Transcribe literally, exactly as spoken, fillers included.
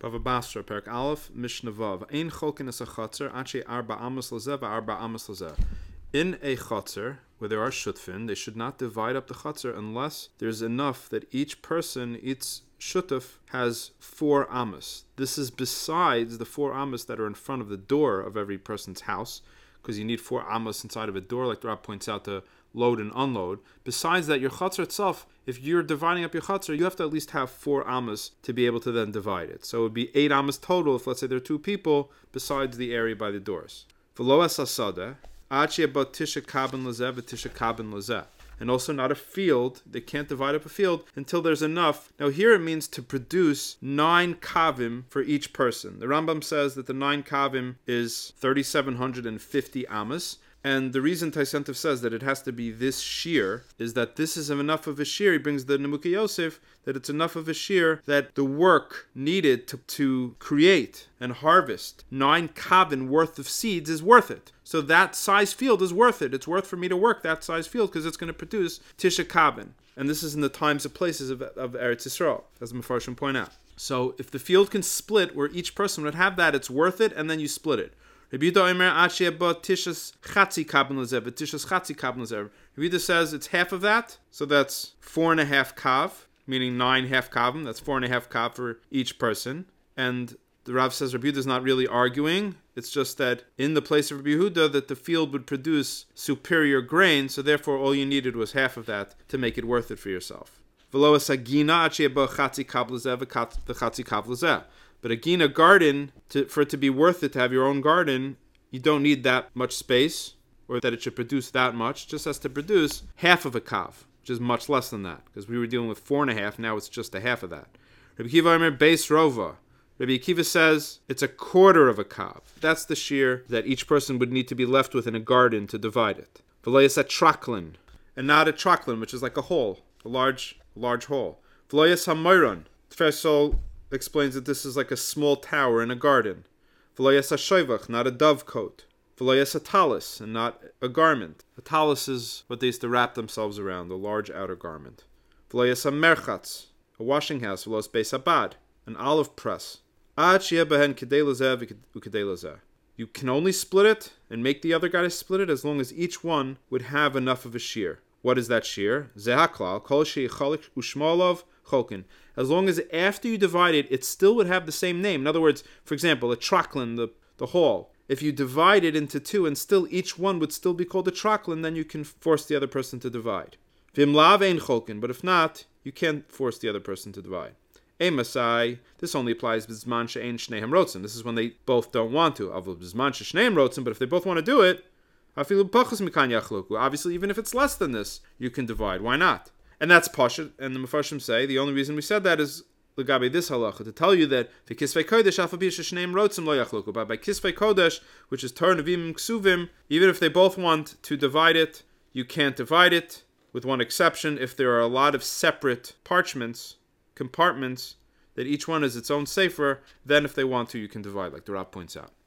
Bava Basra, Perek Aleph, Mishnah Vav. Ein cholkin es a chatzar, ache arba amos lezeh, arba amos lezeh. In a chatzar, where there are shutfin, they should not divide up the chatzar unless there's enough that each person, each shutuf, has four amos. This is besides the four amos that are in front of the door of every person's house, because you need four amos inside of a door, like the Rab points out, to load and unload. Besides that, your chatzar itself, if you're dividing up your chatzar, you have to at least have four amos to be able to then divide it. So it would be eight amos total if, let's say, there are two people, besides the area by the doors. V'lo es hasadeh, ad she'ba tisha kabin lezeh v'tisha kabin lezeh. And also not a field. They can't divide up a field until there's enough. Now here it means to produce nine kavim for each person. The Rambam says that the nine kavim is three thousand seven hundred fifty amos. And the reason Taisentiv says that it has to be this shear is that this is enough of a shear. He brings the Nemuka Yosef that it's enough of a shear that the work needed to, to create and harvest nine kavin worth of seeds is worth it. So that size field is worth it. It's worth for me to work that size field because it's going to produce tisha kavin. And this is in the times and places of, of Eretz Yisrael, as the Mefarshim point out. So if the field can split where each person would have that, it's worth it, and then you split it. Rabbi Yehuda says it's half of that, so that's four and a half kav, meaning nine half kavim. That's four and a half kav for each person. And the Rav says Rabbi Yehuda is not really arguing. It's just that in the place of Rabbi Yehuda, that the field would produce superior grain, so therefore all you needed was half of that to make it worth it for yourself. But a gina garden, to, for it to be worth it to have your own garden, you don't need that much space, or that it should produce that much. It just has to produce half of a kav, which is much less than that, because we were dealing with four and a half, now it's just a half of that. Rabbi Akiva Omer Beis Rova. Rabbi Akiva says it's a quarter of a kav. That's the shear that each person would need to be left with in a garden to divide it. V'loyas a traklin, and not a traklin, which is like a hole, a large, large hole. V'loyas ha-moiron. First Sol explains that this is like a small tower in a garden. V'loyas ha-shoivach, not a dovecote. V'loyas ha-talis, and not a garment. A talis is what they used to wrap themselves around, a large outer garment. V'loyas ha-merchatz, a washing house. V'los beis habad, an olive press. Ad sheyeh behen kedei lezeh v'kedei lezeh. You can only split it and make the other guy to split it as long as each one would have enough of a shear. What is that shear? Zeh haklal, kol sheyichalik u'shmolov cholkin. As long as after you divide it, it still would have the same name. In other words, for example, a traklin, the, the hall. If you divide it into two and still each one would still be called a traklin, then you can force the other person to divide. Vim lav ein cholkin, but if not, you can't force the other person to divide. Emasai, this only applies b'zman she'ein shnehem rotzen. This is when they both don't want to. Avol b'zman she'shnehem rotzen, but if they both want to do it, afilu pachas mikan yachloku. Obviously, even if it's less than this, you can divide. Why not? And that's Pashat, and the Mefarshim say the only reason we said that is L'gabe this halacha, to tell you that the Kisvei Kodesh afabi shneim rotzim lo yachluku. But by Kisvei Kodesh, which is Torah Nevim Ksuvim, even if they both want to divide it, you can't divide it, with one exception, if there are a lot of separate parchments, compartments, that each one is its own sefer, then if they want to, you can divide, like the Rav points out.